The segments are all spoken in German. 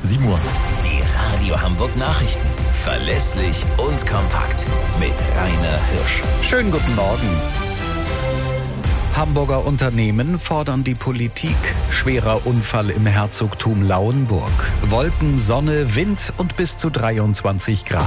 7 Uhr. Die Radio Hamburg Nachrichten. Verlässlich und kompakt. Mit Rainer Hirsch. Schönen guten Morgen. Hamburger Unternehmen fordern die Politik. Schwerer Unfall im Herzogtum Lauenburg. Wolken, Sonne, Wind und bis zu 23 Grad.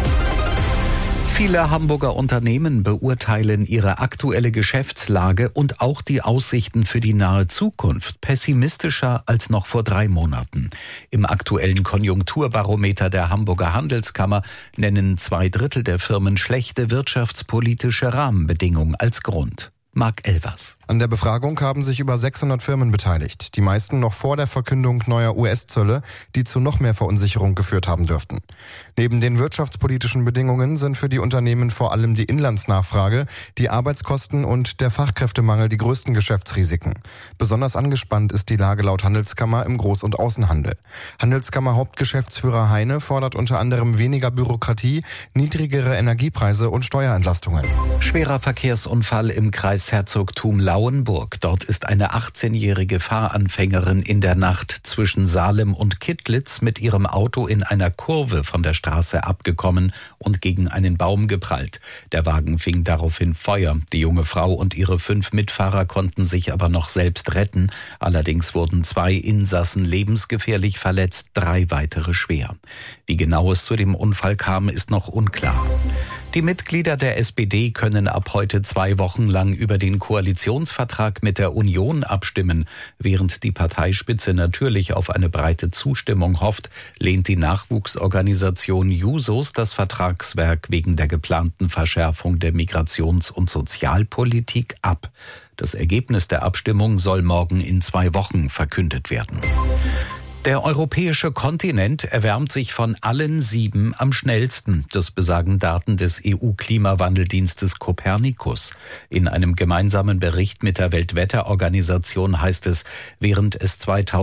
Viele Hamburger Unternehmen beurteilen ihre aktuelle Geschäftslage und auch die Aussichten für die nahe Zukunft pessimistischer als noch vor 3 Monaten. Im aktuellen Konjunkturbarometer der Hamburger Handelskammer nennen 2/3 der Firmen schlechte wirtschaftspolitische Rahmenbedingungen als Grund. Marc Elvers. An der Befragung haben sich über 600 Firmen beteiligt, die meisten noch vor der Verkündung neuer US-Zölle, die zu noch mehr Verunsicherung geführt haben dürften. Neben den wirtschaftspolitischen Bedingungen sind für die Unternehmen vor allem die Inlandsnachfrage, die Arbeitskosten und der Fachkräftemangel die größten Geschäftsrisiken. Besonders angespannt ist die Lage laut Handelskammer im Groß- und Außenhandel. Handelskammer-Hauptgeschäftsführer Heine fordert unter anderem weniger Bürokratie, niedrigere Energiepreise und Steuerentlastungen. Schwerer Verkehrsunfall im Kreis Herzogtum Lauenburg. Dort ist eine 18-jährige Fahranfängerin in der Nacht zwischen Salem und Kittlitz mit ihrem Auto in einer Kurve von der Straße abgekommen und gegen einen Baum geprallt. Der Wagen fing daraufhin Feuer. Die junge Frau und ihre 5 Mitfahrer konnten sich aber noch selbst retten. Allerdings wurden 2 Insassen lebensgefährlich verletzt, 3 weitere schwer. Wie genau es zu dem Unfall kam, ist noch unklar. Die Mitglieder der SPD können ab heute 2 Wochen lang über den Koalitionsvertrag mit der Union abstimmen. Während die Parteispitze natürlich auf eine breite Zustimmung hofft, lehnt die Nachwuchsorganisation Jusos das Vertragswerk wegen der geplanten Verschärfung der Migrations- und Sozialpolitik ab. Das Ergebnis der Abstimmung soll morgen in 2 Wochen verkündet werden. Der europäische Kontinent erwärmt sich von allen 7 am schnellsten. Das besagen Daten des EU-Klimawandeldienstes Copernicus. In einem gemeinsamen Bericht mit der Weltwetterorganisation heißt es, während es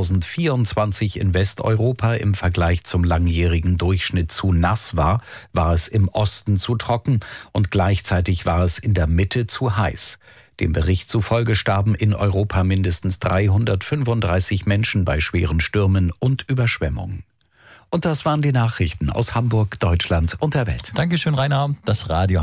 2024 in Westeuropa im Vergleich zum langjährigen Durchschnitt zu nass war, war es im Osten zu trocken und gleichzeitig war es in der Mitte zu heiß. Dem Bericht zufolge starben in Europa mindestens 335 Menschen bei schweren Stürmen und Überschwemmungen. Und das waren die Nachrichten aus Hamburg, Deutschland und der Welt. Dankeschön, Rainer. Das Radio